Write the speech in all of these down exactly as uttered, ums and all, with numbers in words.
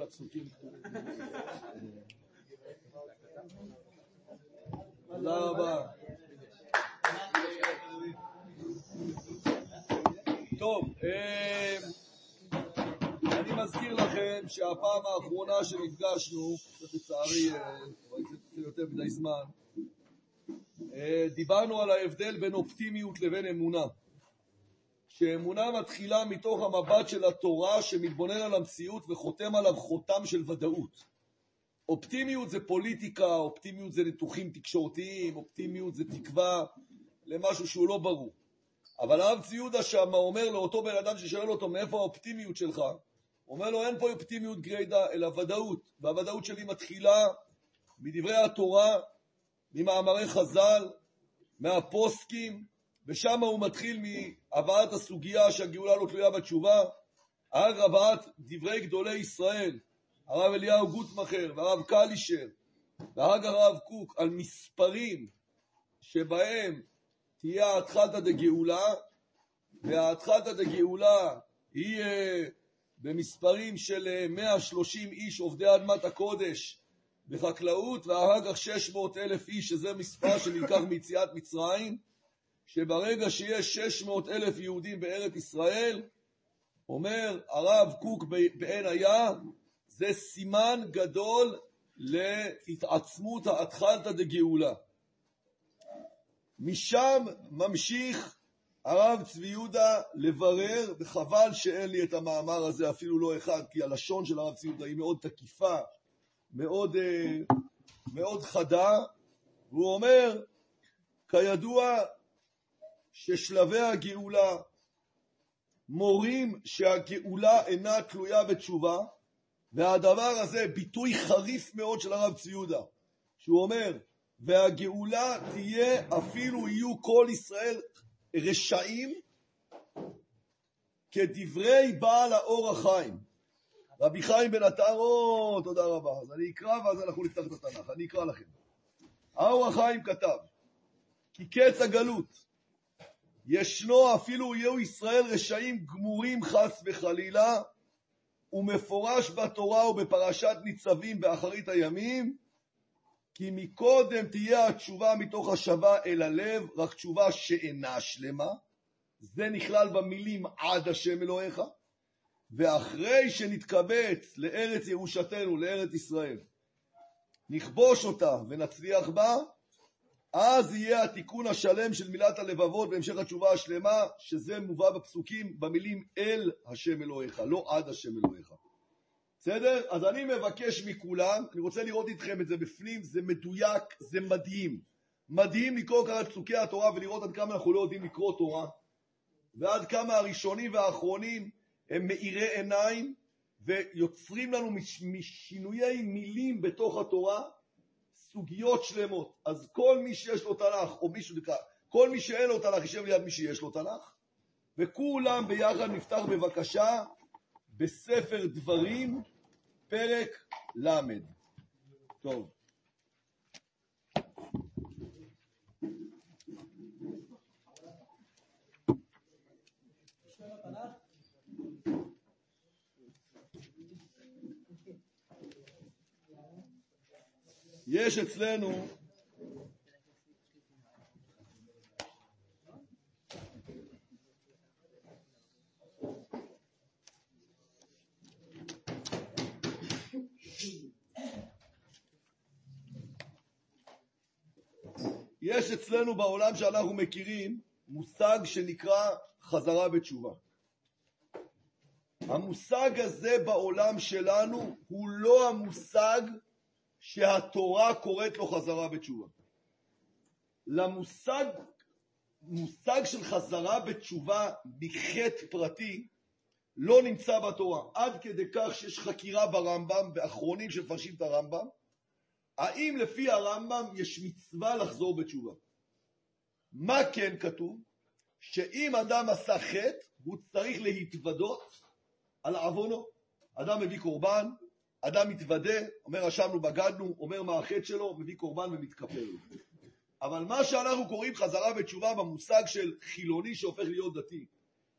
כל הפסוקים. תודה רבה. טוב, אני מזכיר לכם שהפעם האחרונה שנפגשנו, לצערי, זה יותר מדי זמן, דיברנו על ההבדל בין אופטימיות לבין אמונה. שאמונה מתחילה מתוך המבט של התורה שמתבונן על המציאות וחותם עליו חותם של ודאות. אופטימיות זה פוליטיקה, אופטימיות זה ניתוחים תקשורתיים, אופטימיות זה תקווה למשהו שהוא לא ברור. אבל הרב צבי יהודה שם אומר לאותו בן אדם ששואל אותו מאיפה האופטימיות שלך, אומר לו אין פה אופטימיות גרידא אלא ודאות, והוודאות שלי מתחילה מדברי התורה, ממאמרי חז"ל, מהפוסקים, ושם הוא מתחיל מהבאת הסוגיה שהגאולה לא תלויה בתשובה, עד הבאת דברי גדולי ישראל, הרב אליהו גוטמכר והרב קלישר והרב הרב קוק, על מספרים שבהם תהיה ההתחלתא דגאולה, וההתחלתא דגאולה היא במספרים של מאה ושלושים איש עובדי אדמת הקודש בחקלאות, ואחר כך שש מאות אלף איש, שזה מספר שנלקח מיציאת מצרים, שברגע שיש שש מאות אלף יהודים בארץ ישראל, אומר הרב קוק בעין היה, זה סימן גדול להתעצמות ההתחלתא דגאולה. משם ממשיך הרב צבי יהודה לברר, וחבל שאין לי את המאמר הזה אפילו לא אחד, כי הלשון של הרב צבי יהודה היא מאוד תקיפה, מאוד, מאוד חדה, והוא אומר, כידוע ששלבי הגאולה מורים שהגאולה אינה תלויה בתשובה, והדבר הזה ביטוי חריף מאוד של הרב צבי יהודה, שהוא אומר, והגאולה תהיה אפילו יהיו כל ישראל רשעים, כדברי בעל האור החיים. רבי חיים בן עטר, או, תודה רבה. אז אני אקרא ואז אנחנו נפתח את התנ"ך. אני אקרא לכם. האור החיים כתב, כי קץ הגלות, ישנו אפילו יהיו ישראל רשעים גמורים חס וחלילה, ומפורש בתורה ובפרשת ניצבים באחרית הימים, כי מקודם תהיה התשובה מתוך השבה אל הלב, רק תשובה שאינה שלמה, זה נכלל במילים עד השם אלוהיך, ואחרי שנתקבץ לארץ ירושתנו, לארץ ישראל, נכבוש אותה ונצליח בה, אז יהיה התיקון השלם של מילת הלבבות בהמשך התשובה השלמה, שזה מובא בפסוקים במילים אל השם אלוהיך, לא עד השם אלוהיך. בסדר? אז אני מבקש מכולם, אני רוצה לראות איתכם את זה בפנים, זה מדויק, זה מדהים. מדהים לקרוא כאן את פסוקי התורה ולראות עד כמה אנחנו לא יודעים לקרוא תורה, ועד כמה הראשונים והאחרונים הם מאירי עיניים, ויוצרים לנו משינויי מילים בתוך התורה, סוגיות שלמות. אז כל מי שיש לו תנ"ך, או מישהו דקה, כל מי שאין לו תנ"ך, יישב ליד מי שיש לו תנ"ך, וכולם ביחד נפתח בבקשה בספר דברים, פרק למד. טוב. יש אצלנו יש אצלנו בעולם שאנחנו מכירים מושג שנקרא חזרה בתשובה. המושג הזה בעולם שלנו הוא לא המושג שהתורה קוראת לו חזרה בתשובה. למושג, מושג של חזרה בתשובה מחטא פרטי לא נמצא בתורה. עד כדי כך שיש חקירה ברמב"ם, באחרונים שמפרשים את הרמב"ם, האם לפי הרמב"ם יש מצווה לחזור בתשובה. מה כן כתוב? שאם אדם עשה חטא, הוא צריך להתוודות על עוונו. אדם מביא קורבן, אדם מתוודה, אומר אשמנו בגדנו, אומר מה החטא שלו, מביא קורבן ומתכפר לו. אבל מה שאנחנו קוראים חזרה בתשובה במושג של חילוני שהופך להיות דתי,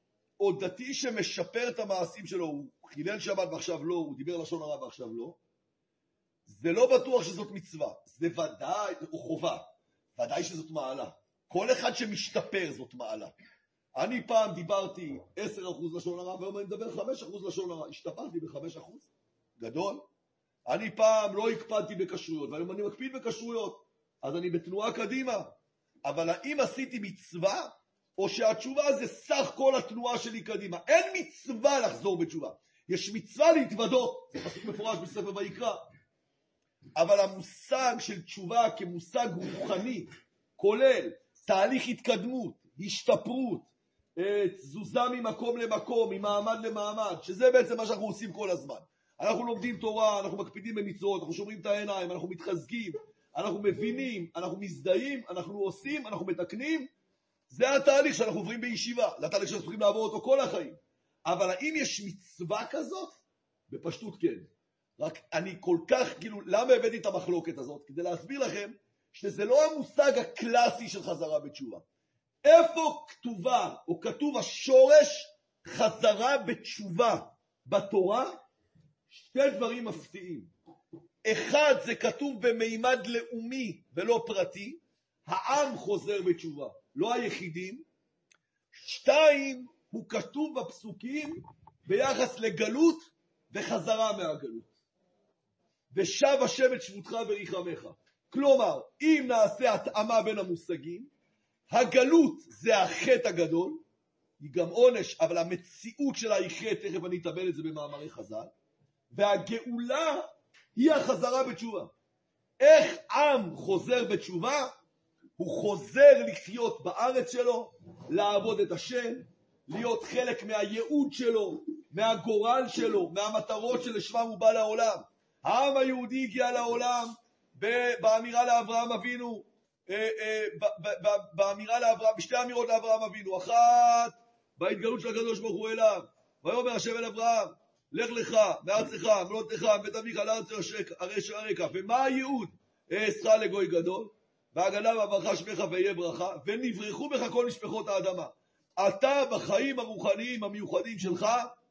או דתי שמשפר את המעשים שלו, הוא חילל שבת ועכשיו לא, הוא דיבר לשון הרע ועכשיו לא, זה לא בטוח שזאת מצווה, זה ודאי, או חובה, ודאי שזאת מעלה. כל אחד שמשתפר זאת מעלה. אני פעם דיברתי עשרה אחוז לשון הרע, והיום אני מדבר חמישה אחוז לשון הרע, השתפרתי ב-חמישה אחוז, גדול. אני פעם לא הקפדתי בכשרויות, והיום אני מקפיד בכשרויות, אז אני בתנועה קדימה. אבל האם עשיתי מצווה, או שהתשובה זה סך כל התנועה שלי קדימה? אין מצווה לחזור בתשובה. יש מצווה להתוודות, זה פסוק מפורש בספר ויקרא. אבל המושג של תשובה כמושג רוחני, כולל תהליך התקדמות, השתפרות, תזוזה ממקום למקום, ממעמד למעמד, שזה בעצם מה שאנחנו עושים כל הזמן. אנחנו לומדים תורה, אנחנו מקפידים במצוות, אנחנו שומרים את העיניים, אנחנו מתחזקים, אנחנו מבינים, אנחנו מזדהים, אנחנו עושים, אנחנו מתקנים. זה התהליך שאנחנו עוברים בישיבה, זה התהליך שאנחנו צריכים לעבור אותו כל החיים. אבל האם יש מצווה כזאת? בפשטות כן. רק אני כל כך, כאילו, למה הבאתי את המחלוקת הזאת? כדי להסביר לכם שזה לא המושג הקלאסי של חזרה בתשובה. איפה כתובה או כתוב השורש חזרה בתשובה בתורה? שתי דברים מפתיעים. אחד, זה כתוב במימד לאומי ולא פרטי, העם חוזר בתשובה, לא היחידים. שתיים, הוא כתוב בפסוקים ביחס לגלות וחזרה מהגלות. ושב השם את שבותך וריחמך. כלומר, אם נעשה התאמה בין המושגים, הגלות זה החטא הגדול, היא גם עונש, אבל המציאות שלה היא חטא, תכף אני אטבל את זה במאמרי חז"ל, והגאולה היא החזרה בתשובה. איך עם חוזר בתשובה? הוא חוזר לחיות בארץ שלו, לעבוד את השם, להיות חלק מהייעוד שלו, מהגורל שלו, מהמטרות שלשמם הוא בא לעולם. העם היהודי הגיע לעולם באמירה לאברהם אבינו, באמירה לאברהם, בשתי אמירות לאברהם אבינו, אחת בהתגלות של הקדוש ברוך הוא אליו, ויאמר השם אל אברהם, לך לך, מארצך, ממולדתך, מבית אביך, לארץ הרשע הרקע. ומה הייעוד? אעשך לגוי גדול, והגדל והברכה שמך ויהיה ברכה, ונברחו בך כל משפחות האדמה. אתה בחיים הרוחניים המיוחדים שלך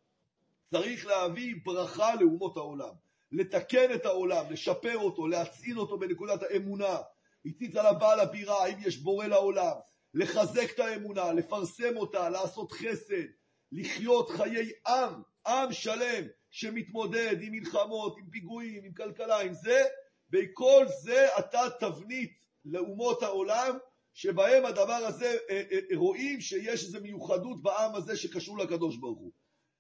צריך להביא ברכה לאומות העולם, לתקן את העולם, לשפר אותו, להצעין אותו בנקודת האמונה. הציץ על הבעל הבירה, האם יש בורא לעולם, לחזק את האמונה, לפרסם אותה, לעשות חסד, לחיות חיי עם, עם שלם שמתמודד עם מלחמות, עם פיגועים, עם כלכלה, עם זה, בכל זה אתה תבנית לאומות העולם, שבהם הדבר הזה רואים שיש איזו מיוחדות בעם הזה שקשור לקדוש ברוך הוא.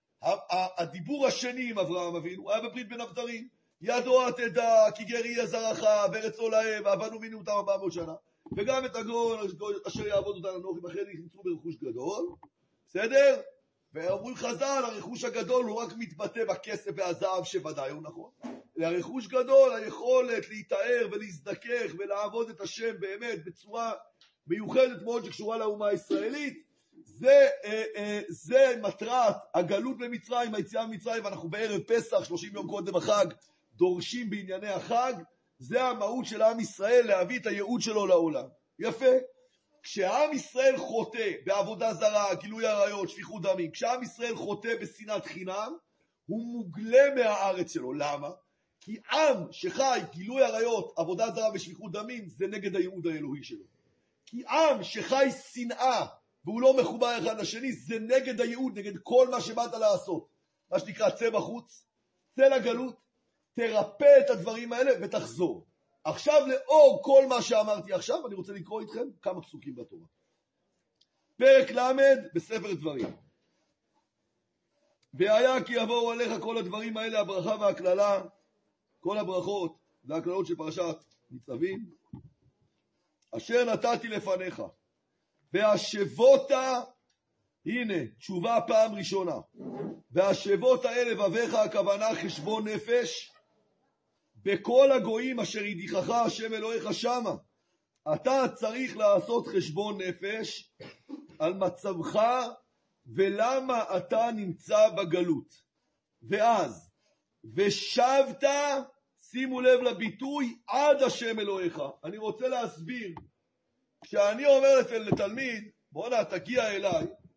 הדיבור השני עם אברהם אבינו היה בברית בין הבתרים, ידוע תדע כי גר יהיה זרעך בארץ לא להם, ואבנו מינו אותם ארבע מאות שנה, וגם את הגוי אשר יעבוד אותנו אנוכי אחרי נכנסו ברכוש גדול, בסדר? ואומרים חז"ל, הרכוש הגדול הוא רק מתבטא בכסף והזהב שוודאי הוא נכון. הרכוש גדול, היכולת להתאר ולהזדכך ולעבוד את השם באמת בצורה מיוחדת מאוד שקשורה לאומה הישראלית. זה, אה, אה, זה מטרת הגלות במצרים, היציאה ממצרים, ואנחנו בערב פסח, שלושים יום קודם החג, דורשים בענייני החג. זה המהות של עם ישראל, להביא את הייעוד שלו לעולם. יפה. כשעם ישראל חוטא בעבודה זרה, גילוי עריות, שפיכות דמים, כשעם ישראל חוטא בשנאת חינם, הוא מוגלה מהארץ שלו. למה? כי עם שחי גילוי עריות, עבודה זרה ושפיכות דמים, זה נגד הייעוד האלוהי שלו. כי עם שחי שנאה, והוא לא מחובר אחד לשני, זה נגד הייעוד, נגד כל מה שבאת לעשות. מה שנקרא, צא בחוץ, צא לגלות, תרפא את הדברים האלה ותחזור. עכשיו לאור כל מה שאמרתי עכשיו, אני רוצה לקרוא איתכם כמה פסוקים בתורה. פרק למד בספר דברים. והיה כי יבואו עליך כל הדברים האלה, הברכה והכללה, כל הברכות והכללות של פרשת ניצבים, אשר נתתי לפניך, והשבות, הנה, תשובה פעם ראשונה, והשבות האלה לבביך, הכוונה חשבון נפש, בכל הגויים אשר ידיחך השם אלוהיך שמה. אתה צריך לעשות חשבון נפש על מצבך ולמה אתה נמצא בגלות. ואז, ושבת, שימו לב לביטוי, עד השם אלוהיך. אני רוצה להסביר, כשאני אומר לתלמיד, בוא נה, תגיע אליי,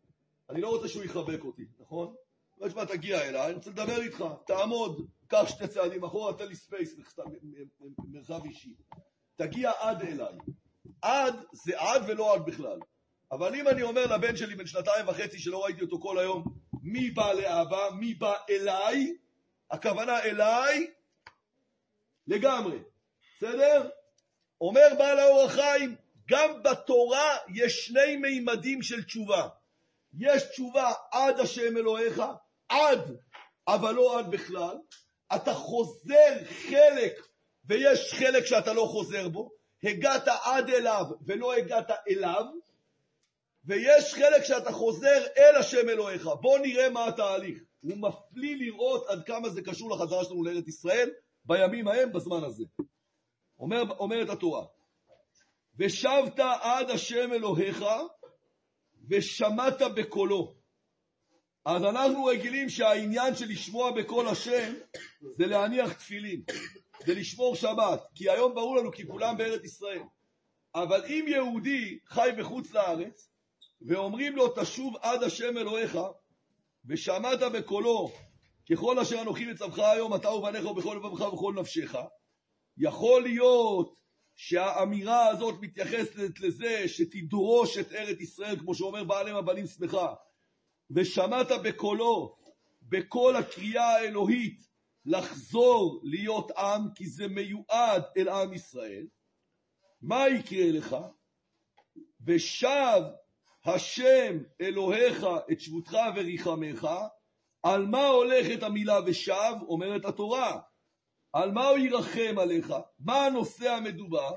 אני לא רוצה שהוא יחבק אותי, נכון? לא תשמע, תגיע אליי, אני רוצה לדבר איתך, תעמוד, קח שתי צעדים אחורה, תן לי ספייס, מרחב אישי. תגיע עד אליי. עד זה עד ולא עד בכלל. אבל אם אני אומר לבן שלי בן שנתיים וחצי שלא ראיתי אותו כל היום, מי בא לאבא, מי בא אליי, הכוונה אליי לגמרי. בסדר? אומר בעל האור החיים, גם בתורה יש שני מימדים של תשובה. יש תשובה עד השם אלוהיך, עד, אבל לא עד בכלל. אתה חוזר חלק, ויש חלק שאתה לא חוזר בו. הגעת עד אליו ולא הגעת אליו. ויש חלק שאתה חוזר אל השם אלוהיך. בוא נראה מה התהליך. הוא מפליא לראות עד כמה זה קשור לחזרה שלנו לארץ ישראל, בימים ההם, בזמן הזה. אומר, אומרת התורה, ושבת עד השם אלוהיך, ושמעת בקולו. אז אנחנו רגילים שהעניין של לשמוע בקול השם, זה להניח תפילין, זה לשמור שבת, כי היום ברור לנו כי כולם בארץ ישראל. אבל אם יהודי חי בחוץ לארץ, ואומרים לו תשוב עד השם אלוהיך, ושמעת בקולו, ככל אשר אנוכי מצווך היום, אתה ובניך ובכל לבבך ובכל נפשך, יכול להיות שהאמירה הזאת מתייחסת לזה שתדרוש את ארץ ישראל, כמו שאומר בעלם הבנים שמחה, ושמעת בקולו, בכל הקריאה האלוהית, לחזור להיות עם, כי זה מיועד אל עם ישראל. מה יקרה לך? ושב השם אלוהיך את שבותך וריחמך. על מה הולכת המילה ושב? אומרת התורה. על מה הוא ירחם עליך? מה הנושא המדובר?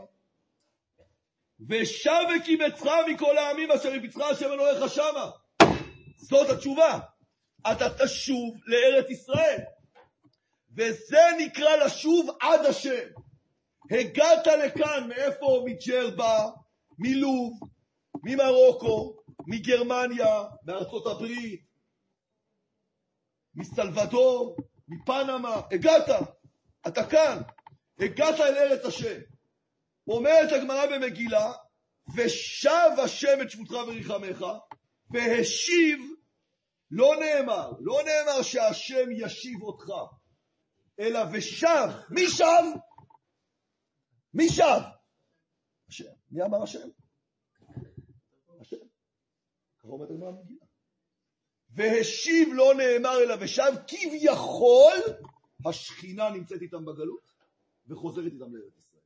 ושב וקיבצך מכל העמים אשר יבצך השם אלוהיך שמה. זאת התשובה. אתה תשוב לארץ ישראל. וזה נקרא לשוב עד השם. הגעת לכאן, מאיפה? מג'רבה, מלוב, ממרוקו, מגרמניה, מארצות הברית, מסלבדור, מפנמה, הגעת, אתה כאן, הגעת אל ארץ השם. אומרת הגמרא במגילה, ושב השם את שבותך וריחמך, והשיב, לא נאמר, לא נאמר שהשם ישיב אותך, אלא ושב. מי שב? מי שב? השם. מי אמר השם? השם. ככה אומרת הגמרא במגילה. והשיב לא נאמר אלא ושב, כביכול השכינה נמצאת איתם בגלות וחוזרת איתם לארץ ישראל.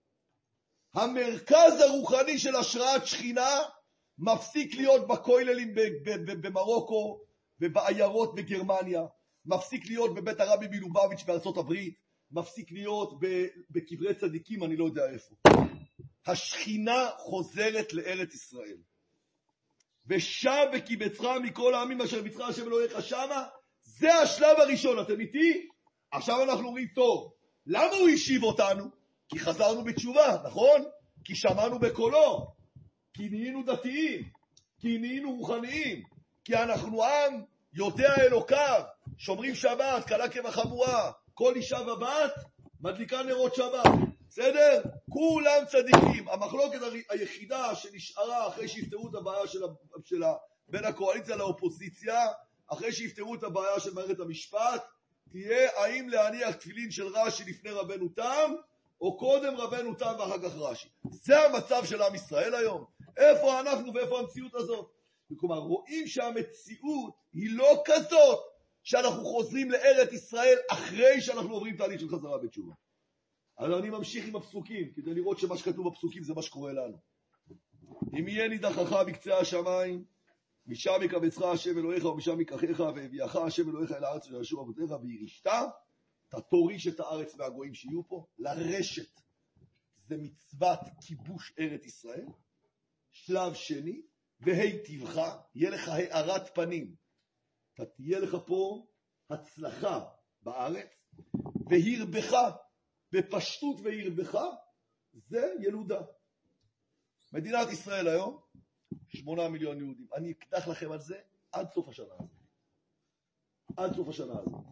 המרכז הרוחני של השראת שכינה מפסיק להיות בכוללים במרוקו ובעיירות בגרמניה, מפסיק להיות בבית הרבי מלובביץ' בארצות הברית, מפסיק להיות בקברי צדיקים, אני לא יודע איפה. השכינה חוזרת לארץ ישראל. ושב וקיבצך מכל העמים אשר יבצך השם אלוהיך שמה, זה השלב הראשון. אתם איתי? עכשיו אנחנו אומרים, טוב, למה הוא השיב אותנו? כי חזרנו בתשובה, נכון? כי שמענו בקולו, כי נהיינו דתיים, כי נהיינו רוחניים, כי אנחנו עם יודע אלוקיו, שומרים שבת, קלה כבחמורה, כל אישה ובת מדליקה נרות שבת. בסדר? כולם צדיקים. המחלוקת היחידה שנשארה אחרי שיפתרו את הבעיה של, של בין הקואליציה לאופוזיציה, אחרי שיפתרו את הבעיה של מערכת המשפט, תהיה האם להניח תפילין של רש"י לפני רבנו תם, או קודם רבנו תם ואחר כך רש"י. זה המצב של עם ישראל היום. איפה אנחנו ואיפה המציאות הזאת? כלומר, רואים שהמציאות היא לא כזאת שאנחנו חוזרים לארץ ישראל אחרי שאנחנו עוברים תהליך של חזרה בתשובה. אז אני ממשיך עם הפסוקים, כדי לראות שמה שכתוב בפסוקים זה מה שקורה לנו. אם יהיה נידחך בקצה השמיים, משם יקבצך השם אלוהיך ומשם יקחך, והביאך השם אלוהיך אל הארץ של אשור אבותיך, וירישת, אתה תוריש את הארץ מהגויים שיהיו פה, לרשת. זה מצוות כיבוש ארץ ישראל. שלב שני, והיטיבך, יהיה לך הארת פנים. אתה תהיה לך פה הצלחה בארץ, והרבך, בפשטות והרבך, זה ילודה. מדינת ישראל היום, שמונה מיליון יהודים. אני אקדח לכם על זה עד סוף השנה הזאת. עד סוף השנה הזאת.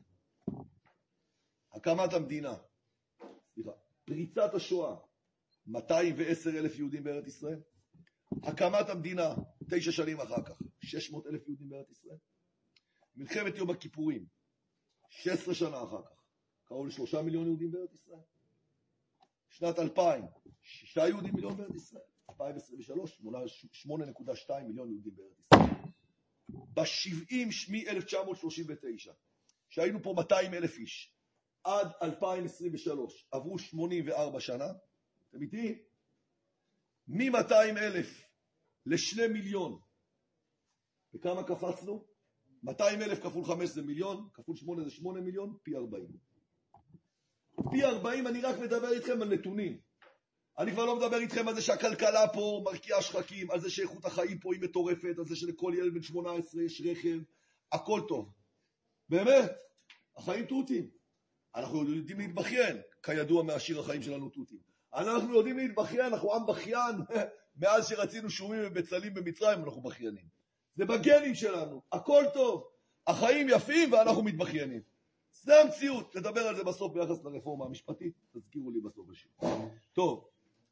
הקמת המדינה, סליחה, פריצת השואה, מאתיים ועשר אלף יהודים בארץ ישראל. הקמת המדינה, תשע שנים אחר כך. שש מאות אלף יהודים בארץ ישראל. מלחמת יום הכיפורים, שש עשרה שנה אחר כך, קראו לשלושה מיליון יהודים בארץ ישראל. שנת אלפיים, שישה יהודים מיליון בארץ ישראל. אלפיים עשרים ושלוש, שמונה נקודה שתיים מיליון יהודים בארץ ישראל. ב-שבעים מ-אלף תשע מאות שלושים ותשע, שהיינו פה מאתיים אלף איש, עד אלפיים עשרים ושלוש, עברו שמונים וארבע שנה, אתם איתי? מ-מאתיים אלף לשני מיליון, וכמה קפצנו? מאתיים אלף כפול חמש זה מיליון, כפול שמונה זה שמונה מיליון, פי ארבעים. פי ארבעים אני רק מדבר איתכם על נתונים. אני כבר לא מדבר איתכם על זה שהכלכלה פה מרקיעה שחקים, על זה שאיכות החיים פה היא מטורפת, על זה שלכל ילד בן שמונה עשרה יש רכב, הכל טוב. באמת, החיים תותים. אנחנו יודעים להתבכיין, כידוע מהשיר החיים שלנו תותים. אנחנו יודעים להתבכיין, אנחנו עם בכיין, מאז שרצינו שומים ובצלים במצרים, אנחנו בכיינים. זה בגנים שלנו, הכל טוב. החיים יפים ואנחנו מתבכיינים. זה המציאות, נדבר על זה בסוף ביחס לרפורמה המשפטית, תזכירו לי בסוף השיר. טוב,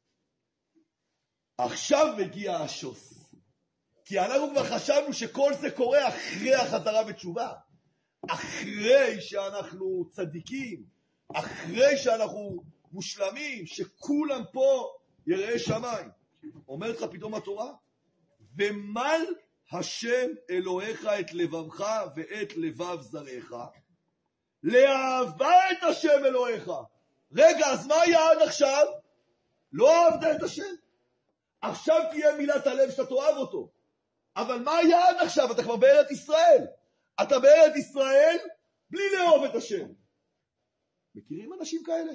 עכשיו מגיע השוס, כי אנחנו כבר חשבנו שכל זה קורה אחרי החזרה בתשובה, אחרי שאנחנו צדיקים, אחרי שאנחנו מושלמים, שכולם פה יראי שמיים. אומרת לך פתאום התורה, ומל השם אלוהיך את לבבך ואת לבב זרעך, לאהבה את השם אלוהיך. רגע, אז מה היה עד עכשיו? לא אהבת את השם. עכשיו תהיה מילת הלב שאתה תאהב אותו. אבל מה היה עד עכשיו? אתה כבר בארץ ישראל. אתה בארץ ישראל בלי לאהוב את השם. מכירים אנשים כאלה?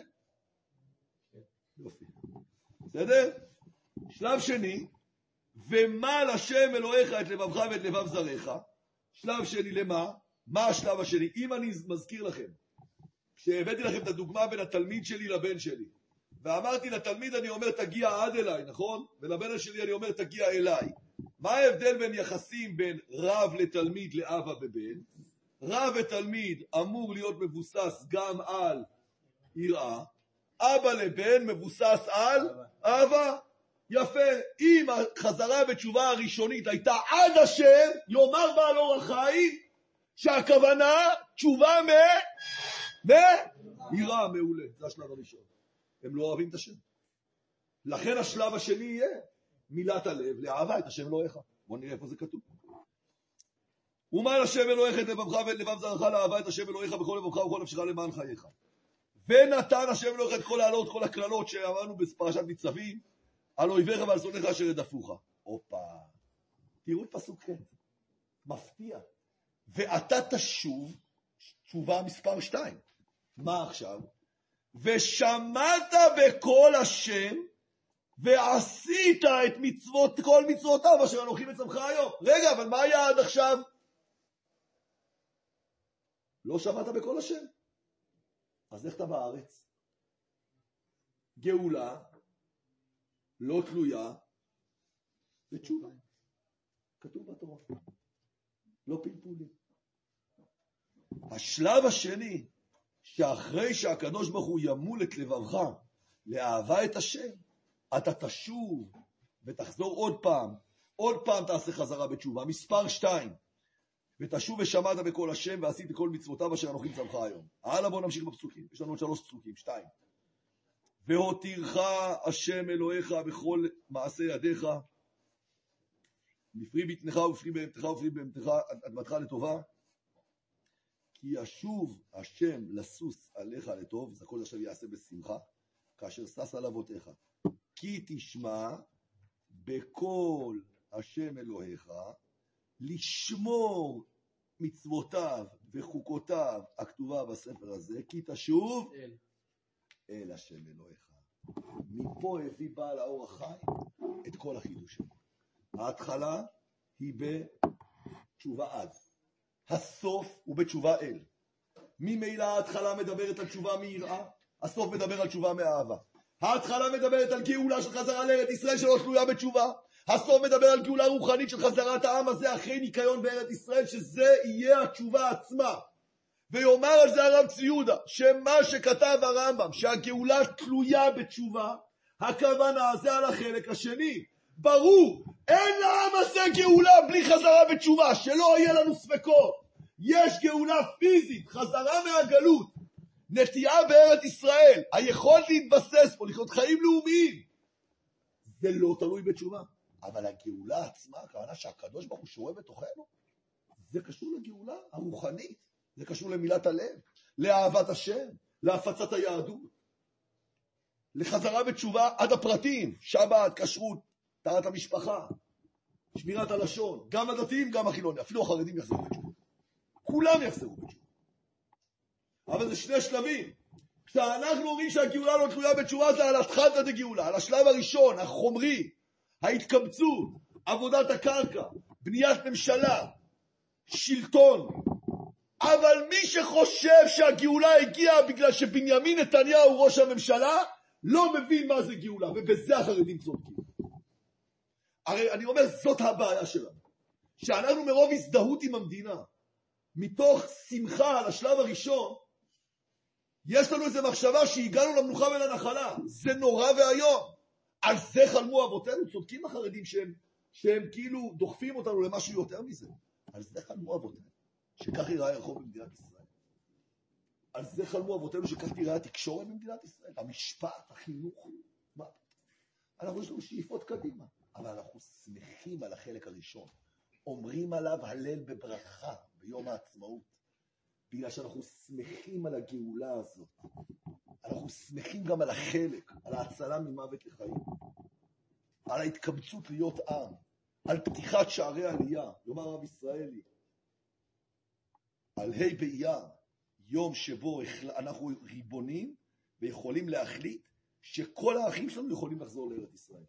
יופי. בסדר? שלב שני, ומל השם אלוהיך את לבבך ואת לבב זרעך. שלב שני למה? מה השלב השני? אם אני מזכיר לכם, כשהבאתי לכם את הדוגמה בין התלמיד שלי לבן שלי, ואמרתי לתלמיד אני אומר תגיע עד אליי, נכון? ולבן שלי אני אומר תגיע אליי. מה ההבדל בין יחסים בין רב לתלמיד לאבא ובן? רב ותלמיד אמור להיות מבוסס גם על יראה, אבא לבן מבוסס על אהבה. יפה, אם החזרה בתשובה הראשונית הייתה עד השם, יאמר בעל אור החיים, שהכוונה תשובה מ... מ... יראה מעולה, זה השלב הראשון. הם לא אוהבים את השם. לכן השלב השני יהיה מילת הלב, לאהבה את השם אלוהיך. בואו נראה איפה זה כתוב. ומל השם אלוהיך את לבבך ואת לבב זרעך לאהבה את השם אלוהיך בכל לבבך ובכל נפשך למען חייך. ונתן השם אלוהיך את כל העלות, כל הכללות שאמרנו בפרשת ניצבים, על אויביך ועל שונאיך אשר ירדפוך. הופה. תראו את פסוק ח'. מפתיע. ואתה תשוב, תשובה מספר שתיים. מה עכשיו? ושמעת בקול השם, ועשית את מצוות, כל מצוותיו אשר אנוכי מצווך היום. רגע, אבל מה היה עד עכשיו? לא שמעת בקול השם. אז איך אתה בארץ? גאולה, לא תלויה, ותשובה. כתוב בתורה. לא פלפולים. השלב השני, שאחרי שהקדוש ברוך הוא ימול את לבבך לאהבה את השם, אתה תשוב ותחזור עוד פעם, עוד פעם תעשה חזרה בתשובה, מספר שתיים, ותשוב ושמעת בקול השם ועשית כל מצוותיו אשר אנוכי מצווך היום. הלאה, בואו נמשיך בפסוקים, יש לנו עוד שלוש פסוקים, שתיים. והותירך השם אלוהיך בכל מעשה ידיך, בפרי בטנך ובפרי בהמתך ובפרי בהמתך אדמתך לטובה, כי ישוב השם לסוס עליך לטוב, זה הכל עכשיו יעשה בשמחה, כאשר סס על אבותיך. כי תשמע בקול השם אלוהיך, לשמור מצוותיו וחוקותיו הכתובה בספר הזה, כי תשוב אל, אל השם אלוהיך. מפה הביא בעל האור החי את כל החידושים. ההתחלה היא בתשובה עד. הסוף הוא בתשובה אל. ממילא ההתחלה מדברת על תשובה מיראה, הסוף מדבר על תשובה מאהבה. ההתחלה מדברת על גאולה של חזרה לארץ ישראל שלא תלויה בתשובה. הסוף מדבר על גאולה רוחנית של חזרת העם הזה אחרי ניקיון בארץ ישראל, שזה יהיה התשובה עצמה. ויאמר על זה הרב צבי יהודה, שמה שכתב הרמב"ם, שהגאולה תלויה בתשובה, הכוונה זה על החלק השני. ברור, אין לעם הזה גאולה בלי חזרה בתשובה, שלא יהיה לנו ספקות. יש גאולה פיזית, חזרה מהגלות, נטיעה בארץ ישראל, היכולת להתבסס פה, לחיות חיים לאומיים. זה לא תלוי בתשובה. אבל הגאולה עצמה, הכוונה שהקדוש ברוך הוא שורה בתוכנו, זה קשור לגאולה הרוחנית, זה קשור למילת הלב, לאהבת השם, להפצת היהדות, לחזרה בתשובה עד הפרטים, שבת, כשרות, טהרת המשפחה, שמירת הלשון, גם הדתיים, גם החילונים, אפילו החרדים יחזרו בתשובה. כולם יחזרו בתשובה. אבל זה שני שלבים. כשאנחנו אומרים שהגאולה לא תלויה בתשובה, זה על התחלתא דגאולה, על השלב הראשון, החומרי, ההתקבצות, עבודת הקרקע, בניית ממשלה, שלטון. אבל מי שחושב שהגאולה הגיעה בגלל שבנימין נתניהו ראש הממשלה, לא מבין מה זה גאולה, ובזה החרדים צודקים. הרי אני אומר, זאת הבעיה שלנו. שאנחנו מרוב הזדהות עם המדינה, מתוך שמחה על השלב הראשון, יש לנו איזו מחשבה שהגענו למנוחה ולנחלה. זה נורא והיום. על זה חלמו אבותינו, צודקים החרדים שהם, שהם כאילו דוחפים אותנו למשהו יותר מזה. על זה חלמו אבותינו, שכך ייראה הרחוב במדינת ישראל. על זה חלמו אבותינו שכך תיראה התקשורת במדינת ישראל. המשפט, החינוך. מה? אנחנו יש לנו שאיפות קדימה, אבל אנחנו שמחים על החלק הראשון. אומרים עליו הלל בברכה ביום העצמאות, בגלל שאנחנו שמחים על הגאולה הזאת. אנחנו שמחים גם על החלק, על ההצלה ממוות לחיים, על ההתקבצות להיות עם, על פתיחת שערי עלייה. יאמר רב ישראלי, על ה' באייר, יום שבו אנחנו ריבונים ויכולים להחליט שכל האחים שלנו יכולים לחזור לארץ ישראל.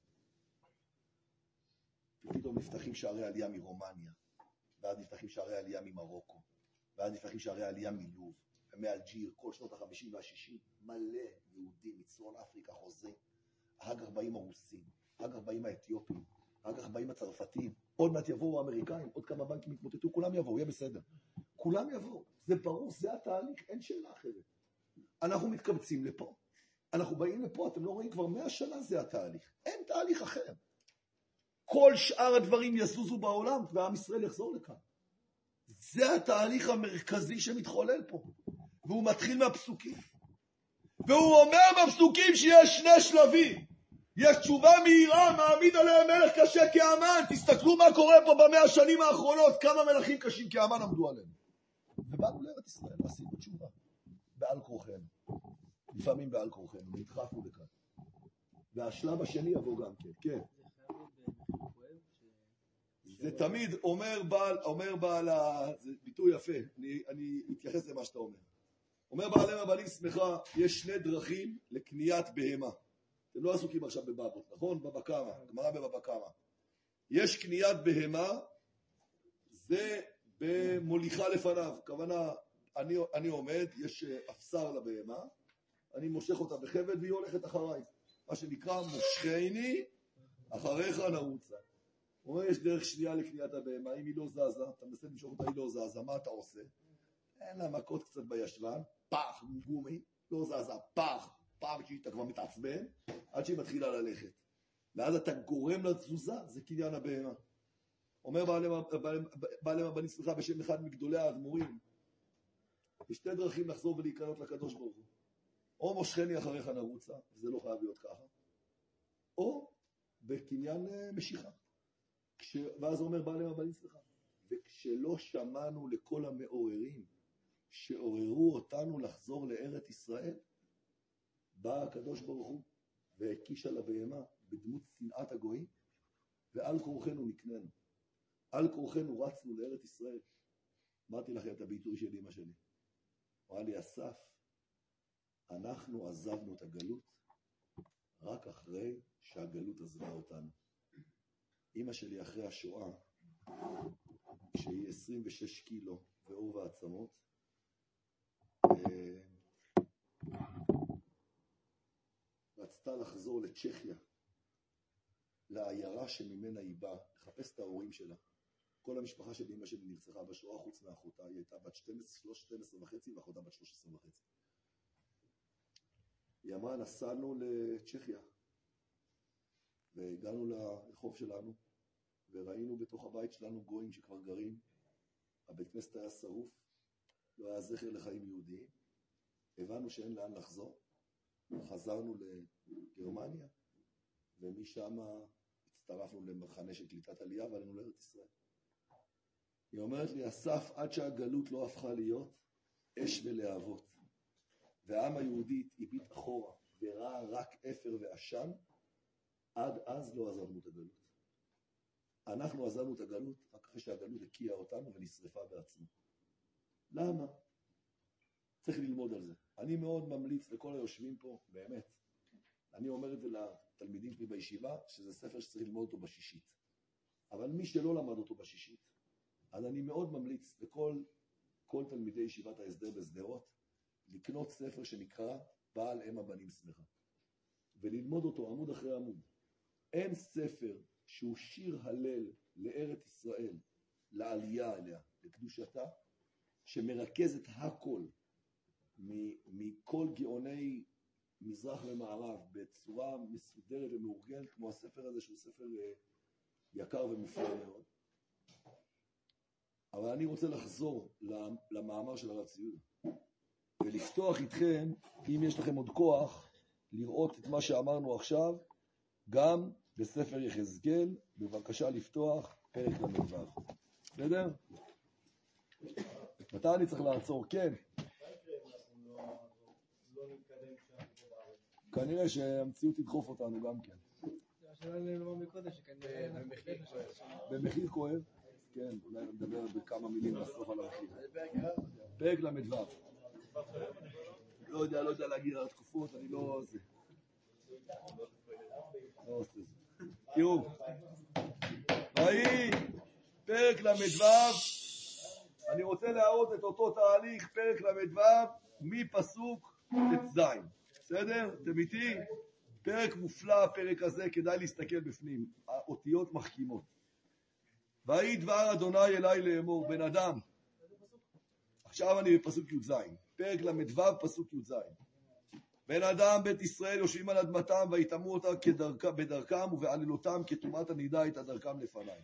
ופתאום נפתחים שערי עלייה מרומניה, ואז נפתחים שערי עלייה ממרוקו, ואז נפתחים שערי עלייה מלוב, ומאלג'יר, כל שנות החמישים והשישים, מלא יהודים מצפון אפריקה חוזרים. אחר כך באים הרוסים, אחר כך באים האתיופים, אחר כך באים הצרפתים, עוד מעט יבואו האמריקאים, עוד כמה בנקים יתמוטטו, כולם יבואו, יהיה בסדר. כולם יבואו, זה ברור, זה התהליך, אין שאלה אחרת. אנחנו מתקבצים לפה, אנחנו באים לפה, אתם לא רואים כבר מאה שנה זה התהליך, אין תהליך אחר. כל שאר הדברים יזוזו בעולם, ועם ישראל יחזור לכאן. זה התהליך המרכזי שמתחולל פה, והוא מתחיל מהפסוקים. והוא אומר בפסוקים שיש שני שלבים. יש תשובה מהירה, מעמיד עליהם מלך קשה כאמן. תסתכלו מה קורה פה במאה השנים האחרונות, כמה מלכים קשים כאמן עמדו עליהם. ובאנו לארץ ישראל, ועשינו תשובה. בעל כורחנו. לפעמים בעל כורחנו, נדחפנו לכאן. והשלב השני יבוא גם כן, כן. זה תמיד אומר בעל, אומר בעל, זה ביטוי יפה, אני, אני מתייחס למה שאתה אומר. אומר בעלי רבנים שמחה, יש שני דרכים לקניית בהמה. אתם לא עסוקים עכשיו בבבות, נכון? בבא קמא, גמרא בבא קמא. יש קניית בהמה, זה במוליכה לפניו. כוונה, אני, אני עומד, יש אפסר לבהמה, אני מושך אותה בחבל והיא הולכת אחריי. מה שנקרא מושכני, אחריך נרוצה. הוא אומר, יש דרך שנייה לקניית הבהמה, אם היא לא זזה, אתה מנסה למשוך אותה, היא לא זזה, מה אתה עושה? אין לה מכות קצת בישבן, פח, גומי, לא זזה, פח, פעם שאתה כבר מתעצבן, עד שהיא מתחילה ללכת. ואז אתה גורם לתזוזה, זה קניין הבהמה. אומר בעלי רבנים שמחה בשם אחד מגדולי האדמו"רים, יש שתי דרכים לחזור ולהיכנות לקדוש ברוך הוא. או מושכני אחריך נרוצה, זה לא חייב להיות ככה, או בקניין משיכה. כש... ואז אומר בעלי רבנים שמחה, וכשלא שמענו לכל המעוררים שעוררו אותנו לחזור לארץ ישראל, בא הקדוש ברוך הוא והקיש על הבהמה בדמות שנאת הגויים, ועל כורחנו נקננו. על כורחנו רצנו לארץ ישראל. אמרתי לכם את הביטוי של אמא שלי. אמרה לי, אסף, אנחנו עזבנו את הגלות רק אחרי שהגלות עזבה אותנו. אמא שלי אחרי השואה, כשהיא עשרים ושש קילו ועור ועצמות, רצתה לחזור לצ'כיה, לעיירה שממנה היא באה, לחפש את ההורים שלה. כל המשפחה של אמא שלי נרצחה בשואה חוץ מאחותה, היא הייתה בת שתים עשרה וחצי ואחותה בת שלוש עשרה וחצי. היא אמרה, נסענו לצ'כיה, והגענו הגענו לרחוב שלנו, וראינו בתוך הבית שלנו גויים שכבר גרים. הבית כנסת היה שרוף, לא היה זכר לחיים יהודיים. הבנו שאין לאן לחזור. חזרנו לגרמניה, ומשם הצטרפנו למחנה של קליטת עלייה, ועלינו לארץ ישראל. היא אומרת לי, אסף, עד שהגלות לא הפכה להיות אש ולהבות, והעם היהודי הביט אחורה, וראה רק אפר ועשן, עד אז לא עזבנו את הגלות. אנחנו עזבנו את הגלות, רק אחרי שהגלות הקיעה אותנו ונשרפה בעצמה. למה? צריך ללמוד על זה. אני מאוד ממליץ לכל היושבים פה, באמת. אני אומר את זה לתלמידים שלי בישיבה, שזה ספר שצריך ללמוד אותו בשישית. אבל מי שלא למד אותו בשישית, אז אני מאוד ממליץ לכל כל תלמידי ישיבת ההסדר בשדרות, לקנות ספר שנקרא בעל אם הבנים שמחה. וללמוד אותו עמוד אחרי עמוד. אין ספר שהוא שיר הלל לארץ ישראל, לעלייה אליה, לקדושתה, שמרכז את הכל מכל גאוני מזרח ומערב בצורה מסודרת ומאורגנת, כמו הספר הזה שהוא ספר יקר ומופלא מאוד. אבל אני רוצה לחזור למאמר של הרב צבי יהודה ולפתוח איתכם, אם יש לכם עוד כוח, לראות את מה שאמרנו עכשיו גם בספר יחזקאל. בבקשה לפתוח פרק למדבר. בסדר? מתי אני צריך לעצור? כן. כנראה שהמציאות תדחוף אותנו גם כן. במחיר כואב. כן, אולי נדבר בכמה מילים בסוף על המחיר. פרק למדבר. לא יודע, לא יודע להגיד על התקופות, אני לא עושה. לא עושה זה. תראו, ראי, פרק למדבר, אני רוצה להראות את אותו תהליך, פרק למדבר, מפסוק ת' בסדר? אתם איתי? פרק מופלא, הפרק הזה, כדאי להסתכל בפנים. האותיות מחכימות. ויהי דבר אדוני אליי לאמור, בן אדם. עכשיו אני בפסוק י' ז', פרק למדבר, פסוק י' ז'. בן אדם בית ישראל יושבים על אדמתם, ויטמאו אותה כדרכ... בדרכם, ובעלילותם כטומאת הנידה את דרכם לפניי.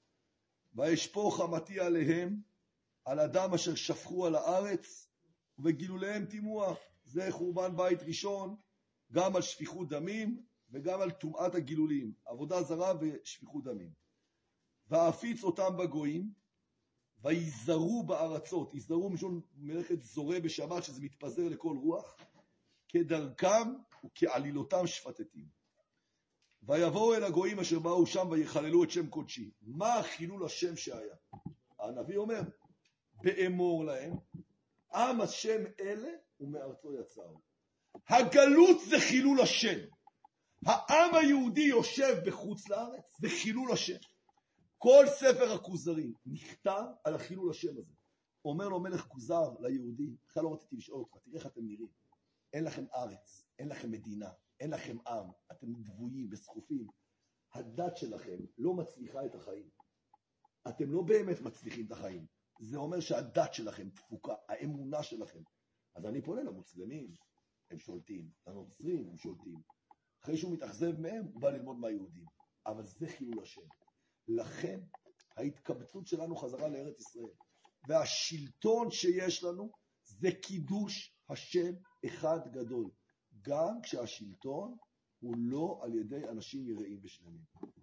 וישפוך חמתי עליהם, על הדם אשר שפכו על הארץ, ובגילוליהם טימאוה. זה חורבן בית ראשון, גם על שפיכות דמים, וגם על טומאת הגילולים, עבודה זרה ושפיכות דמים. ואפיץ אותם בגויים, ויזרו בארצות, יזרו משום מלאכת זורה בשבת, שזה מתפזר לכל רוח, כדרכם וכעלילותם שפטתים. ויבואו אל הגויים אשר באו שם ויחללו את שם קודשי. מה חילול השם שהיה? הנביא אומר, באמור להם, עם השם אלה ומארצו יצאו. הגלות זה חילול השם. העם היהודי יושב בחוץ לארץ, זה חילול השם. כל ספר הכוזרים נכתב על החילול השם הזה. אומר לו מלך כוזר ליהודי, בכלל לא רציתי לשאול אותך, תראה איך אתם נראים. אין לכם ארץ, אין לכם מדינה, אין לכם עם, אתם דבויים וסחופים. הדת שלכם לא מצליחה את החיים. אתם לא באמת מצליחים את החיים. זה אומר שהדת שלכם תפוקה, האמונה שלכם. אז אני פונה למוסלמים, הם שולטים, לנוצרים הם שולטים. אחרי שהוא מתאכזב מהם, הוא בא ללמוד מהיהודים. אבל זה חילול השם. לכן ההתקבצות שלנו חזרה לארץ ישראל. והשלטון שיש לנו זה קידוש השם אחד גדול. גם כשהשלטון הוא לא על ידי אנשים יראים ושלמים.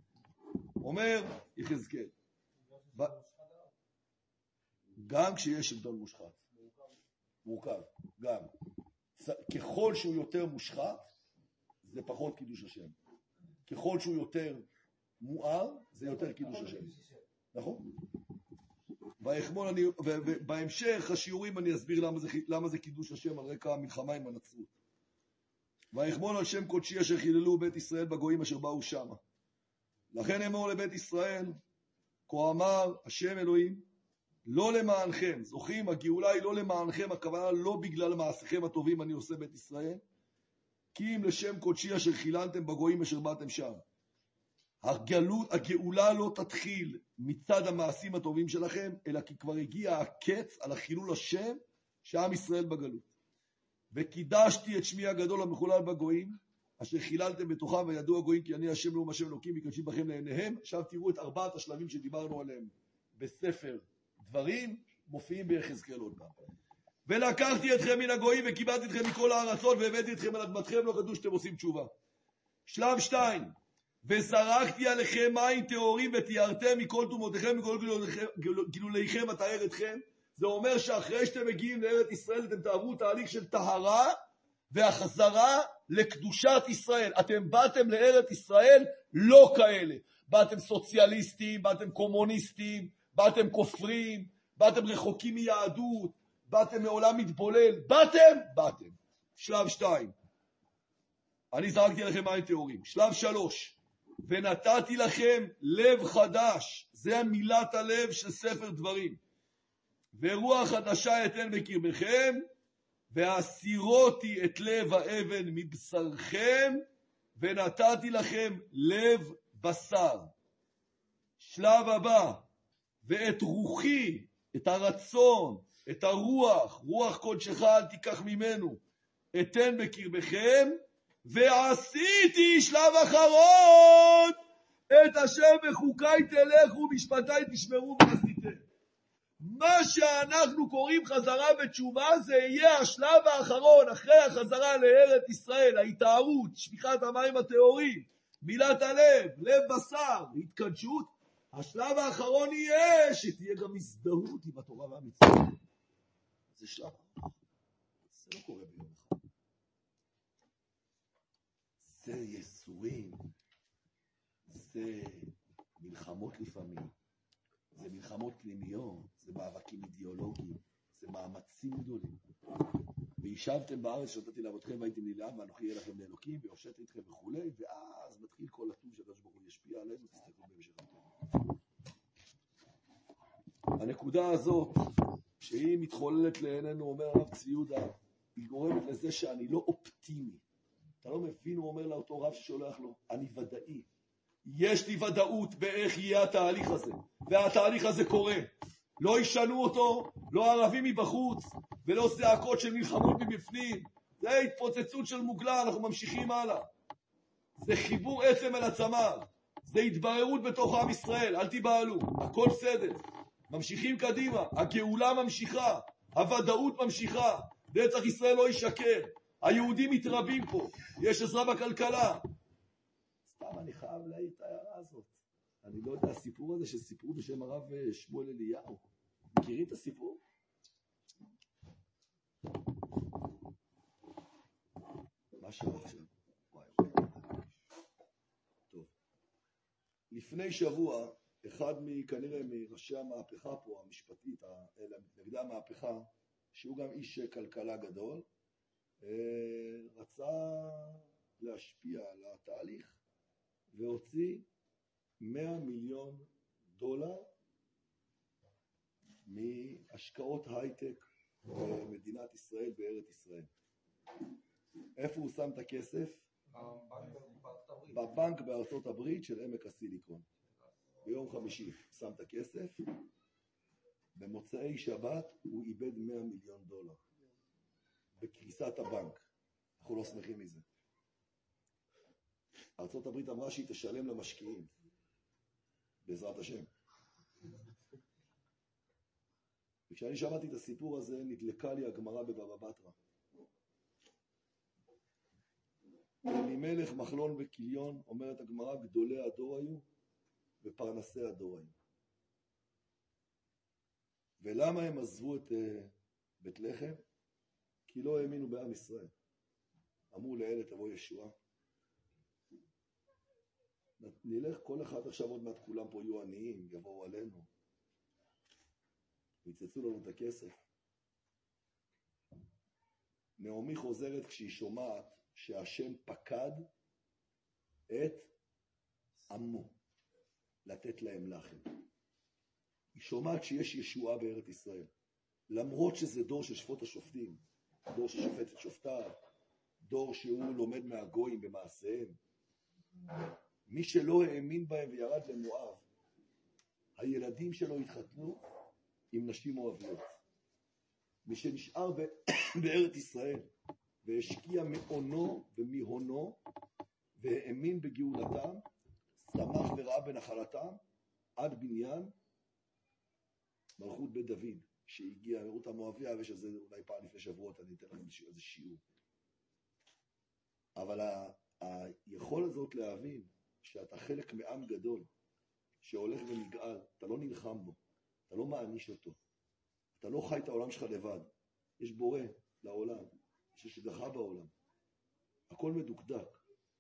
אומר יחזקאל. גם כשיש שלטון מושחת. מורכב. גם. ככל שהוא יותר מושחת, זה פחות קידוש השם. ככל שהוא יותר מואר, זה יותר קידוש השם. נכון? בהחמון אני, ובהמשך השיעורים אני אסביר למה זה, למה זה קידוש השם על רקע המלחמה עם הנצרות. ויחמון על שם קודשי אשר חיללו בית ישראל בגויים אשר באו שמה. לכן אמור לבית ישראל, כה אמר השם אלוהים, לא למענכם. זוכרים, הגאולה היא לא למענכם, הכוונה לא בגלל מעשיכם הטובים אני עושה בית ישראל, כי אם לשם קודשי אשר חיללתם בגויים אשר באתם שם. הגלות, הגאולה לא תתחיל מצד המעשים הטובים שלכם, אלא כי כבר הגיע הקץ על החילול השם שעם ישראל בגלות. וקידשתי את שמי הגדול המחולל בגויים, אשר חיללתם בתוכם וידעו הגויים כי אני השם לאום השם אלוקים מקדשים בכם לעיניהם. עכשיו תראו את ארבעת השלבים שדיברנו עליהם בספר דברים, מופיעים ביחזקאל עוד פעם. ולקחתי אתכם מן הגויים וקיבלתי אתכם מכל הארצות והבאתי אתכם על אדמתכם, לא כתוב שאתם עושים תשובה. שלב שתיים, וזרקתי עליכם מים טהורים וטיהרתם מכל טומאותיכם מכל גילוליכם אטהר אתכם. זה אומר שאחרי שאתם מגיעים לארץ ישראל אתם תעברו תהליך של טהרה והחזרה לקדושת ישראל. אתם באתם לארץ ישראל לא כאלה. באתם סוציאליסטים, באתם קומוניסטים, באתם כופרים, באתם רחוקים מיהדות, באתם מעולם מתבולל. באתם? באתם. שלב שתיים. אני זרקתי לכם מים טהורים. שלב שלוש. ונתתי לכם לב חדש. זה המילת הלב של ספר דברים. ורוח חדשה אתן בקרבכם, והסירותי את לב האבן מבשרכם, ונתתי לכם לב בשר. שלב הבא, ואת רוחי, את הרצון, את הרוח, רוח קודשך אל תיקח ממנו, אתן בקרבכם, ועשיתי שלב אחרון, את אשר בחוקי תלכו, משפטי תשמרו ועשיתם. מה שאנחנו קוראים חזרה בתשובה זה יהיה השלב האחרון אחרי החזרה לארץ ישראל, ההתארות, שפיכת המים הטהורים, מילת הלב, לב בשר, התקדשות. השלב האחרון יהיה שתהיה גם הזדהות עם התורה והמצוות. זה שלב. זה לא קורה ביום אחד. זה יסורים, זה מלחמות לפעמים, זה מלחמות פנימיות, זה מאבקים אידיאולוגיים, זה מאמצים גדולים. וישבתם בארץ שנתתי לאבותיכם והייתם לי לעם ואנוכי אהיה לכם לאלוקים והושעתי אתכם וכו', ואז מתחיל כל הטוב שהקדוש ברוך הוא ישפיע עלינו. תסתכלו במשך הטוב. הנקודה הזאת שהיא מתחוללת לעינינו, אומר הרב צבי יהודה, היא גורמת לזה שאני לא אופטימי. אתה לא מבין, הוא אומר לאותו רב ששולח לו, אני ודאי. יש לי ודאות באיך יהיה התהליך הזה, והתהליך הזה קורה. לא ישנו אותו, לא ערבים מבחוץ, ולא זעקות של מלחמות מבפנים. זה התפוצצות של מוגלה, אנחנו ממשיכים הלאה. זה חיבור עצם אל הצמר. זה התבררות בתוך עם ישראל, אל תיבהלו, הכל בסדר. ממשיכים קדימה, הגאולה ממשיכה, הוודאות ממשיכה, נצח ישראל לא ישקר, היהודים מתרבים פה, יש עזרה בכלכלה. סתם אני חייב להעיר את ההערה הזאת. אני לא יודע, הסיפור הזה שסיפרו בשם הרב שמואל אליהו. מכירים את הסיפור? מה שעה עכשיו? וואי, טוב. לפני שבוע, אחד כנראה מראשי המהפכה פה, המשפטית, נגדי המהפכה, שהוא גם איש כלכלה גדול, רצה להשפיע על התהליך, והוציא מאה מיליון דולר מהשקעות הייטק במדינת ישראל, בארץ ישראל. איפה הוא שם את הכסף? בבנק בארצות הברית של עמק הסיליקון. ביום חמישי שם את הכסף, במוצאי שבת הוא איבד מאה מיליון דולר. בקריסת הבנק. אנחנו לא שמחים מזה. ארצות הברית אמרה שהיא תשלם למשקיעים. בעזרת השם. וכשאני שמעתי את הסיפור הזה, נדלקה לי הגמרא בבבא בתרא. אלימלך, מחלון וכיליון, אומרת הגמרא, גדולי הדור היו ופרנסי הדור היו. ולמה הם עזבו את בית לחם? כי לא האמינו בעם ישראל. אמרו לאלה תבוא ישועה. נלך כל אחד עכשיו, עוד מעט כולם פה יהיו עניים, יבואו עלינו. ויצצו לנו את הכסף. נעמי חוזרת כשהיא שומעת שהשם פקד את עמו, לתת להם לחם. היא שומעת שיש ישועה בארץ ישראל. למרות שזה דור של שפוט השופטים, דור ששופט את שופטיו, דור שהוא לומד מהגויים במעשיהם. מי שלא האמין בהם וירד למואב, הילדים שלו התחתנו עם נשים מואביות. מי שנשאר בארץ ישראל והשקיע מעונו ומהונו והאמין בגאולתם, שמח וראה בנחלתם, עד בניין מלכות בית דוד, שהגיע רות המואביה, ויש על זה אולי פעם לפני שבועות, אני אתן לכם איזה שיעור. אבל ה- היכול הזאת להבין שאתה חלק מעם גדול, שהולך ונגאל, אתה לא נלחם בו, אתה לא מעניש אותו, אתה לא חי את העולם שלך לבד, יש בורא לעולם, יש השגחה בעולם, הכל מדוקדק.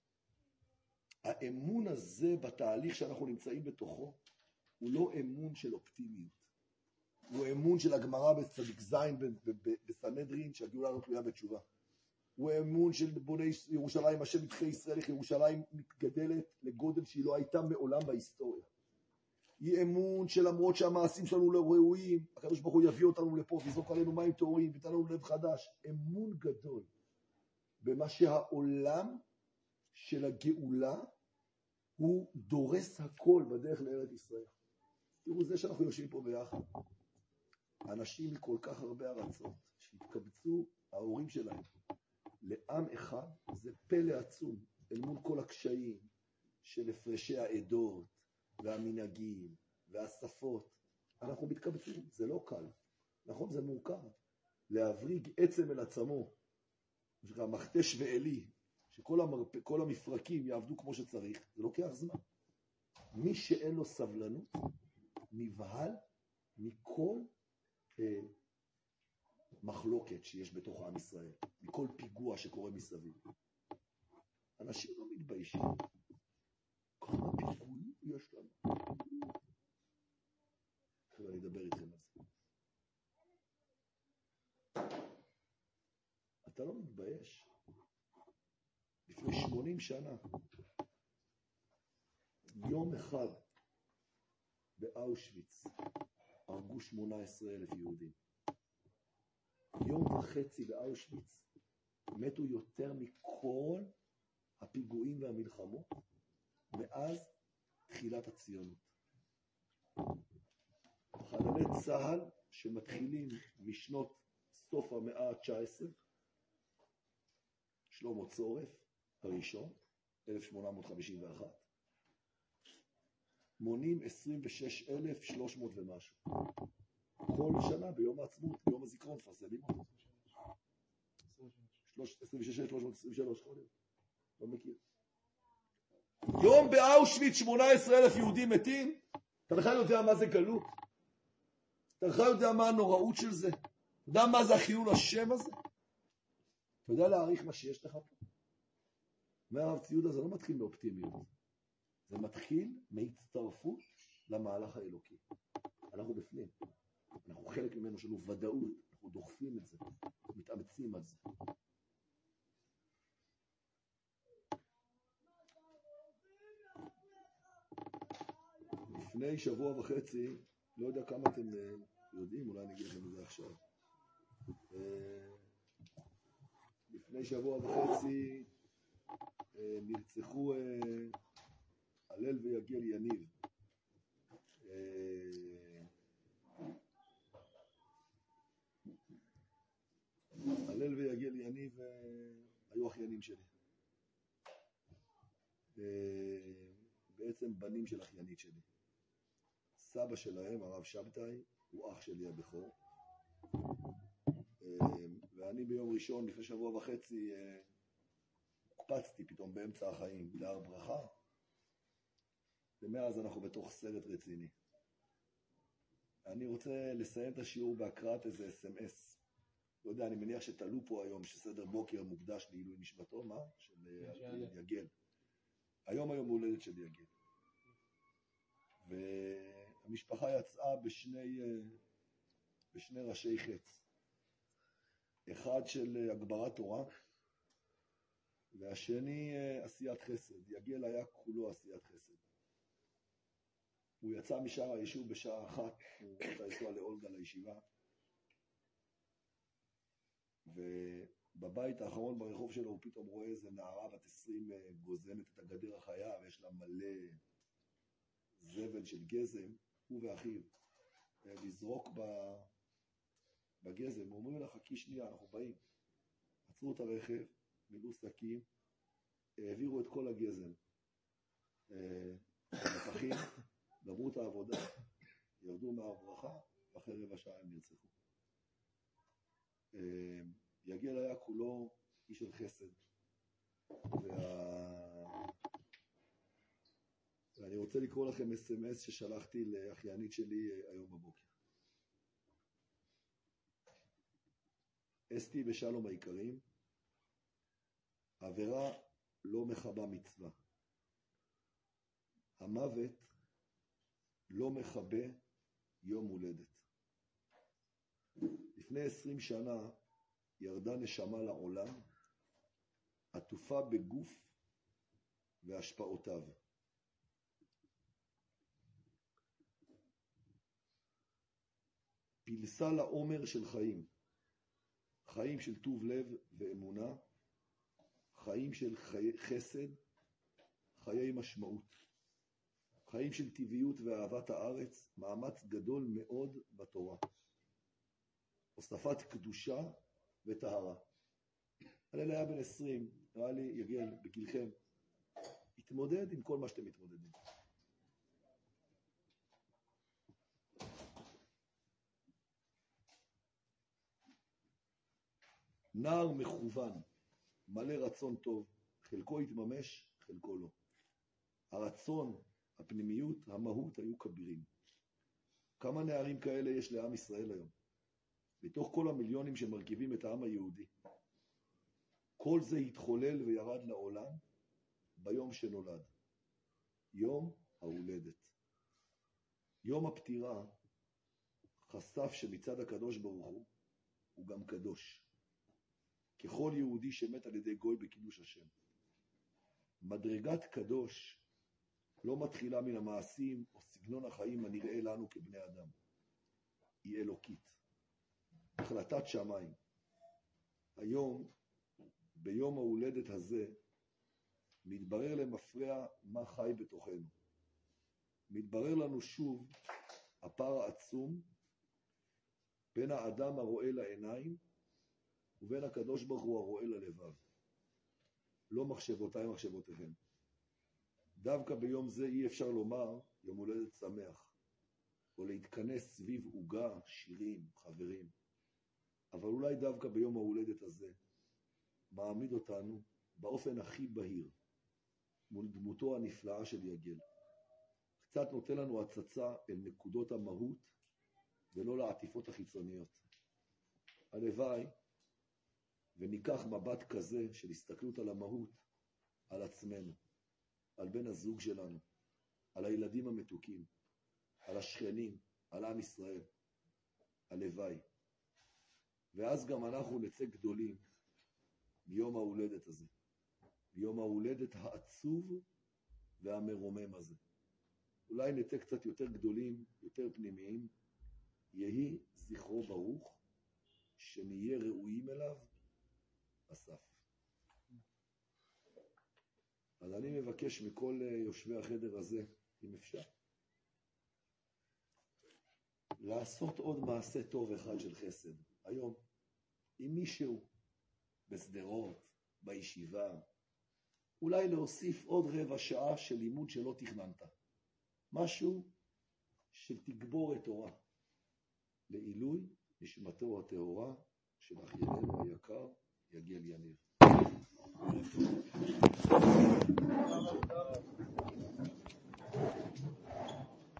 האמון הזה בתהליך שאנחנו נמצאים בתוכו, הוא לא אמון של אופטימיות, הוא אמון של הגמרא בצדיק זין בסנהדרין, שהגאולה לא תלויה בתשובה. הוא אמון של בוני ירושלים, השם יתחי ישראל, איך ירושלים מתגדלת לגודל שהיא לא הייתה מעולם בהיסטוריה. היא אמון שלמרות שהמעשים שלנו לא ראויים, הקדוש ברוך הוא יביא אותנו לפה ויזרוק עלינו מים טהורים ויתן לנו לב חדש. אמון גדול במה שהעולם של הגאולה הוא דורס הכל בדרך לארץ ישראל. תראו, זה שאנחנו יושבים פה ביחד, אנשים מכל כך הרבה ארצות שהתקבצו, ההורים שלהם, לעם אחד, זה פלא עצום אל מול כל הקשיים של הפרשי העדות והמנהגים והשפות. אנחנו מתקבצים, זה לא קל, נכון? זה מורכב. להבריג עצם אל עצמו, מכתש ואלי, שכל המרפ... כל המפרקים יעבדו כמו שצריך, זה לוקח זמן. מי שאין לו סבלנות, נבהל מכל אה, מחלוקת שיש בתוך עם ישראל, מכל פיגוע שקורה מסביב. אנשים לא מתביישים. כמה פיגועים יש לנו? עכשיו אני אדבר איתכם על זה. אתה לא מתבייש? לפני שמונים שנה, יום אחד באושוויץ, הרגו שמונה עשרה אלף יהודים. יום וחצי באושוויץ, מתו יותר מכל הפיגועים והמלחמות מאז תחילת הציונות. חללי צה"ל שמתחילים משנות סוף המאה ה-תשע עשרה, שלמה צורף הראשון, אלף שמונה מאות חמישים ואחת, מונים עשרים ושש אלף ושלוש מאות ומשהו. כל שנה ביום העצמאות, ביום הזיכרון, תפרסמים אותו. עשרים ושש אלף ושלוש מאות עשרים ושלוש, יכול להיות. לא מכיר. יום באושוויץ שמונה עשרה אלף יהודים מתים, אתה בכלל יודע מה זה גלות? אתה בכלל יודע מה הנוראות של זה? אתה יודע מה זה החילול השם הזה? אתה יודע להעריך מה שיש לך פה? אומר הרב ציודה, זה לא מתחיל מאופטימיות. זה מתחיל מהצטרפות למהלך האלוקי. אנחנו בפנים. אנחנו חלק ממנו, יש לנו ודאות. אנחנו דוחפים את זה. מתאמצים על זה. לפני שבוע וחצי, לא יודע כמה אתם יודעים, אולי אני אגיד לכם את זה עכשיו. לפני שבוע וחצי נרצחו הלל ויגל יניב. הלל ויגל יניב היו אחיינים שלי. בעצם בנים של אחיינית שלי. סבא שלהם, הרב שבתאי, הוא אח שלי הבכור. ואני ביום ראשון, לפני שבוע וחצי, קפצתי פתאום באמצע החיים להר ברכה, ומאז אנחנו בתוך סרט רציני. אני רוצה לסיים את השיעור בהקראת איזה אס אם אס. לא יודע, אני מניח שתלו פה היום שסדר בוקר מוקדש לעילוי נשמתו, מה? של יגל. היום היום הולדת של יגל. והמשפחה יצאה בשני, בשני ראשי חץ. אחד של הגברת תורה, והשני עשיית חסד. יגל היה כולו עשיית חסד. הוא יצא משער היישוב בשעה אחת, הוא רצה לנסוע לאולגה לישיבה, ובבית האחרון ברחוב שלו הוא פתאום רואה איזה נערה בת עשרים גוזמת את הגדר החיה, ויש לה מלא זבל של גזם, הוא ואחיו, לזרוק בגזם. הוא אומר לה, חכי שנייה, אנחנו באים. עצרו את הרכב, מילאו שקים, העבירו את כל הגזם. המפחים, גמרו את העבודה, ירדו מהר ברכה, ואחרי רבע שעה הם נרצחו. יגל היה כולו איש של חסד. וה... ואני רוצה לקרוא לכם אס אם אס ששלחתי לאחיינית שלי היום בבוקר. אסתי ושלום היקרים, עבירה לא מכבה מצווה. המוות לא מכבה יום הולדת. לפני עשרים שנה ירדה נשמה לעולם, עטופה בגוף והשפעותיו. פילסה לעומר של חיים, חיים של טוב לב ואמונה, חיים של חיי חסד, חיי משמעות, חיים של טבעיות ואהבת הארץ, מאמץ גדול מאוד בתורה, הוספת קדושה וטהרה. הלילה היה בן עשרים, ראה לי יגל בגילכם, התמודד עם כל מה שאתם מתמודדים. נער מכוון, מלא רצון טוב, חלקו התממש, חלקו לא. הרצון, הפנימיות, המהות היו כבירים. כמה נערים כאלה יש לעם ישראל היום? בתוך כל המיליונים שמרכיבים את העם היהודי. כל זה התחולל וירד לעולם ביום שנולד. יום ההולדת. יום הפטירה חשף שמצד הקדוש ברוך הוא, הוא גם קדוש. ככל יהודי שמת על ידי גוי בקידוש השם. מדרגת קדוש לא מתחילה מן המעשים או סגנון החיים הנראה לנו כבני אדם. היא אלוקית. החלטת שמיים. היום, ביום ההולדת הזה, מתברר למפרע מה חי בתוכנו. מתברר לנו שוב הפער העצום בין האדם הרואה לעיניים ובין הקדוש ברוך הוא הרואה ללבב. לא מחשבותיי מחשבותיכם. דווקא ביום זה אי אפשר לומר יום הולדת שמח, או להתכנס סביב עוגה, שירים, חברים. אבל אולי דווקא ביום ההולדת הזה, מעמיד אותנו באופן הכי בהיר, מול דמותו הנפלאה של יגל. קצת נותן לנו הצצה אל נקודות המהות, ולא לעטיפות החיצוניות. הלוואי, וניקח מבט כזה של הסתכלות על המהות, על עצמנו, על בן הזוג שלנו, על הילדים המתוקים, על השכנים, על עם ישראל. הלוואי. ואז גם אנחנו נצא גדולים מיום ההולדת הזה. מיום ההולדת העצוב והמרומם הזה. אולי נצא קצת יותר גדולים, יותר פנימיים. יהי זכרו ברוך, שנהיה ראויים אליו אסף. אז אני מבקש מכל יושבי החדר הזה, אם אפשר, לעשות עוד מעשה טוב אחד של חסד. היום, עם מישהו, בסדרות, בישיבה, אולי להוסיף עוד רבע שעה של לימוד שלא תכננת. משהו של תגבור תורה. לעילוי נשמתו הטהורה של אחייננו היקר, יגל יניב.